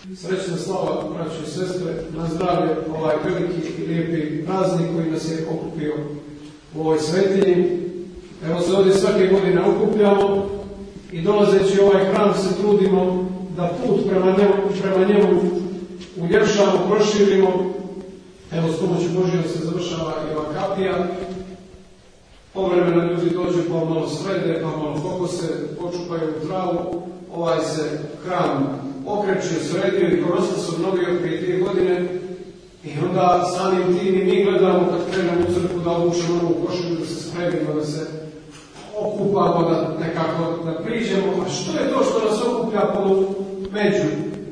Srećna slava, braći i sestre, na zdravlje ovaj veliki i lijepi praznik koji nas je okupio u ovoj svetinji. Evo se ovdje svake godine okupljamo i dolazeći u ovaj hram se trudimo da put prema njemu uljepšamo, proširimo. Evo s pomoću Božjom se završava i ova kapija. Povremeno ljudi dođu pa malo srede, pa malo pokose, počupaju travu. Ovaj se hram okrećio, sredio i korosli su mnogi od prije 2 godine. I onda samim tim i mi gledamo kad krenemo u crkvu da obučemo novu košulju, da se spremimo, da se okupamo, da nekako da priđemo. A što je to što nas okuplja među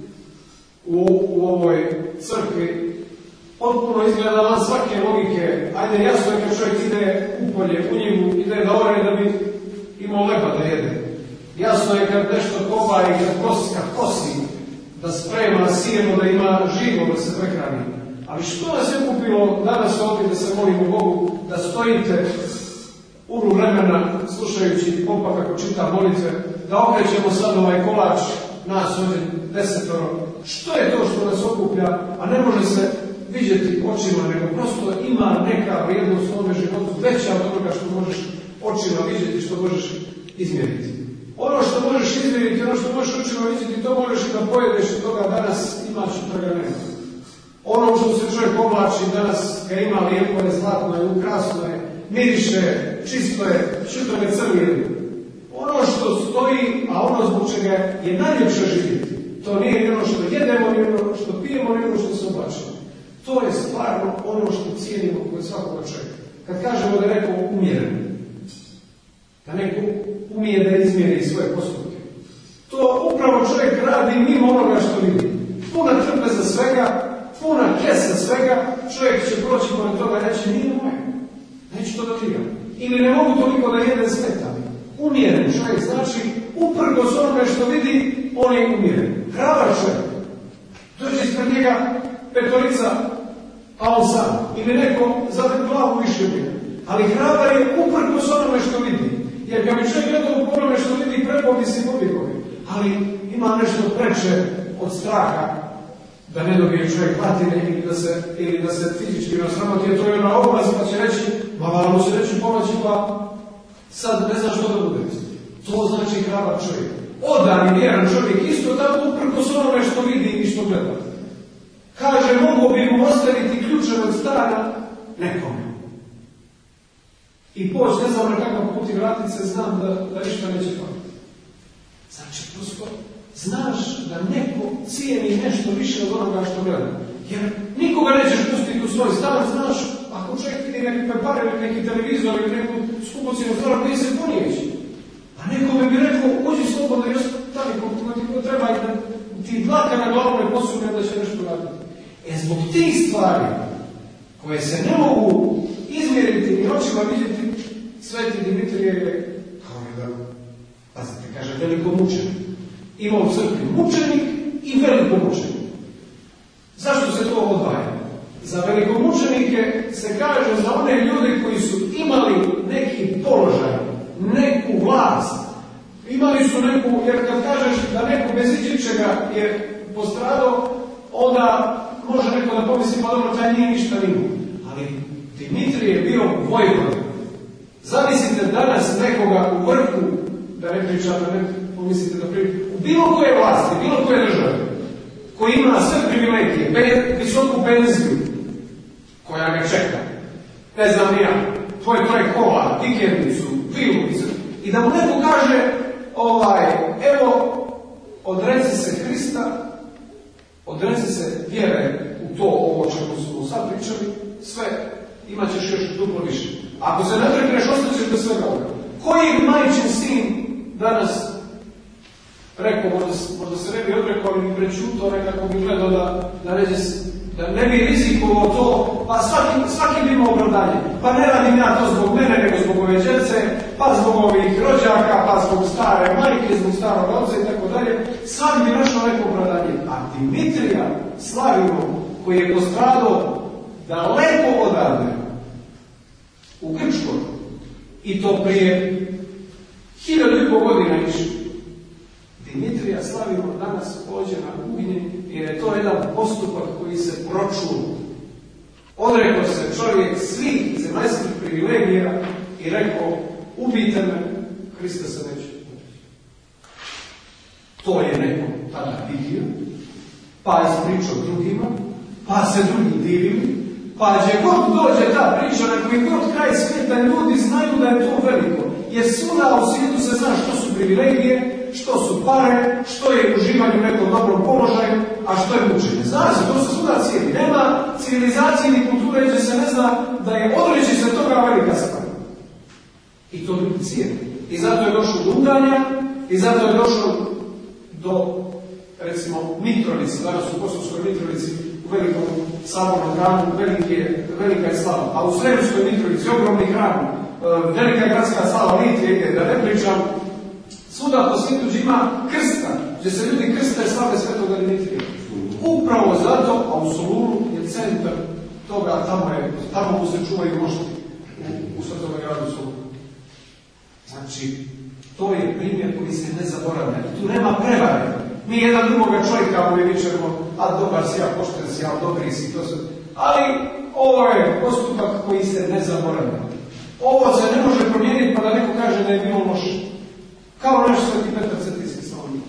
u ovoj crkvi? Potpuno izgleda van svake logike. Ajde, jasno je kad čovjek ide u polje, u njivu, ide da ore da bi imao leba da jede. Jasno je kad nešto kopa i kad kosi, da sprema sjeno, da ima živo, da se prehrani. Ali što nas je okupilo danas ovdje da se molimo Bogu, da stojite uru vremena slušajući popa kako čita molitve, da okrećemo sad ovaj kolač, nas ovdje 10. Što je to što nas okuplja, a ne može se vidjeti očima, nego prosto ima neka vrijednost u ovome životu veća od onoga što možeš očima vidjeti, što možeš izmjeriti. Ono što možeš izmjeriti, ono što možeš očima vidjeti, to možeš i da pojedeš od toga danas, imaš od toga nema. Ono što se čovjek oblači danas, ga ima lijepo je, zlatno je, ukrasno je, miriše, čisto je, šutro je crvije. Ono što stoji, a ono zbog čega je najljepše živjeti, to nije ono što jedemo, ni ono što pijemo, ni ono što se oblačimo. To je stvarno ono što cijenimo kod svakoga čovjeka. Kad kažemo da je neko umjeren, da neko umije da izmjeri svoje postupke, to upravo čovjek radi mimo onoga što vidi. Puna trpe za svega, puna kesa svega, čovjek će proći pored toga i reći nije moje, neću to dotiram. Ili ne mogu toliko da jedan smetam. Umjeren čovjek znači uprkos onome što vidi, on je umjeren. Hrabar čovjek. Dođe ispred njega 5, a on sam. Ili neko zadem glavu više umjeren. Ali hrabar je uprkos onome što vidi. Jer kad bi čovjek gledao u onome što vidi, prepodi se pobjegovi. Ali ima nešto preče od straha da ne dobije čovjek batine ili da se fizički nasramoti, to je ona obraz pa će reći, valjda se reći pomoći pa sad ne zna što da bude. To znači hrabar čovjek. Odan i vjeran čovjek isto tako uprkos onome što vidi i što gleda. Kaže, mogu bi mu ostaviti ključeve od stana nekome. I poći, ne znam na kakav put i vratit se, znam da ništa neće faliti. Znači, prosto, znaš da neko cijeni nešto više od onoga što gleda. Jer nikoga nećeš pustiti u svoj stan, znaš, ako čovjek vidi neki pepar ili neki televizor ili neku skupocinu stvar, gdje se ponijeći. A nekome bi rekao, uđi slobodno i ostani koliko treba i da ti dlaka na glavu ne posumnje da će nešto raditi. Zbog tih stvari, koje se ne mogu izmjeriti ni očima vidjeti, Sveti Dimitrije je, kao jedan, pazite, kaže, veliko mučenik. Ima u crkvi mučenik i veliko mučenik. Zašto se to odvaja? Za velikomučenike se kaže za one ljude koji su imali neki položaj, neku vlast. Imali su neku, jer kad kažeš da neko bez ičega je postradao, onda može neko da pomisli, pa dobro, taj nije ništa imao. Ali Dimitrije je bio vojvoda. Zamislite danas nekoga u vrhu, da ne pričam, da ne pomislite da pričam, u bilo koje vlasti, bilo koje države, koji ima sve privilegije, visoku penziju, koja ga čeka, ne znam ja, tvoj kola, vikendicu, vilu, i da mu neko kaže, evo, odreci se Hrista, odreci se vjere u to ovo čemu smo sad pričali, sve, imat ćeš još duplo više. Ako se ne odrekneš, ostaćeš bez svega ovoga. Koji majčin sin danas rekao, možda se ne bi odrekao, ali bi prečutao nekako bi gledao da ne bi rizikovao to, pa svaki bi imao opravdanje. Pa ne radim ja to zbog mene, nego zbog ove djece, pa zbog ovih rođaka, pa zbog stare majke, zbog starog oca i tako dalje. Svaki bi našao neko opravdanje. A Dimitrija slavimo, koji je postradao daleko odavde, u Grčkoj, i to prije 1500 godina išli. Dimitrija slavimo danas ovdje na Ugnji, jer jedan postupak koji se pročuo. Odrekao se čovjek svih zemaljskih privilegija i rekao, ubijte me, Hrista se neće ubiti. To je neko tada vidio, pa ispričao drugima, pa se drugi divili, pa gdje god dođe ta priča, na koji god kraj svijeta, ljudi znaju da je to veliko. Jer svuda u svijetu se zna što su privilegije, što su pare, što je uživanje u nekom dobrom položaju, a što je mučenje. Zna se, to se svuda cijeli. Nema civilizacije ni kulture gdje se ne zna da je odreći se toga velika stvar. I to ljudi cijeli. I zato je došlo do udanja, i zato je došlo do, recimo, Mitrovice, danas u Kosovskoj Mitrovici, u velikom sabornom hramu, velika je slava. A u Sremskoj Mitrovici, ogromni hram, velika je gradska slava Litije, da ne pričam, svuda po svijetu ima krsta, gdje se ljudi krste slave Svetoga Dimitrija. Upravo zato, a u Solunu je centar toga, tamo mu se čuvaju mošti u Svetoga gradu Solunu. Znači, to je primjer koji se ne zaboravlja. I tu nema prevare. Mi jedan drugoga čovjeka koji vičemo, a dobar si, a pošten si, a dobri si, to se... Ali ovo je postupak koji se ne zaboravlja. Ovo se ne može promijeniti pa da neko kaže da je bilo loše. Kao naš Sveti Petar Cetinski stanovnik.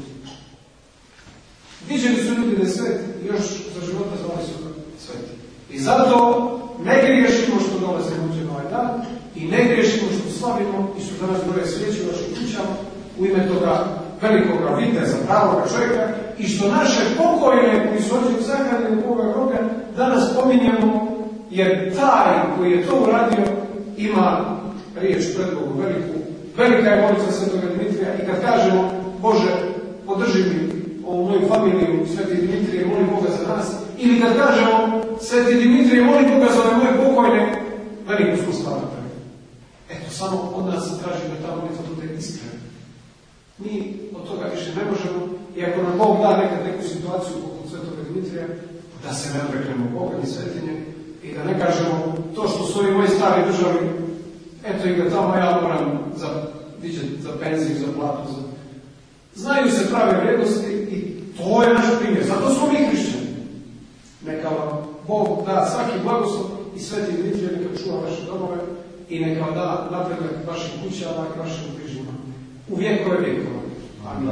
Viđeni su ljudi da je svet i još za života zvali su sveti. I zato ne griješimo što dolaze na ovaj dan i ne griješimo što slavimo i što danas gore svijeći u našim kućama u ime toga velikoga viteza, pravoga čovjeka i što naše pokojne koji su ovdje zakladili u Boga groga danas pominjamo jer taj koji je to uradio ima riječ pred Bogom veliku. Velika je molitva Svetoga Dimitrija i kad kažemo Bože, podrži mi ovu moju familiju Sveti Dimitrije, moli Boga za nas, ili kad kažemo Sveti Dimitrije, moli Boga za ove moje pokojne, veliku smo stvar napravili. Eto, samo od nas se traži da ta molitva bude iskrena. Mi od toga više ne možemo i ako nam Bog da nekad neku situaciju poput Svetoga Dimitrija, da se ne odreknemo Boga ni svetinje i da ne kažemo to što su ovi moji stari državi, eto i ga tamo ja moram za penziju, za platu. Znaju se prave vrijednosti i to je naš primjer. Zato smo mi hrišćani. Neka vam Bog da svaki blagoslov i Sveti Dimitrije neka čuva vaše domove i neka vam da napredak vašim kućama i vašim bližnjima. U vjekove vjekova. Amin.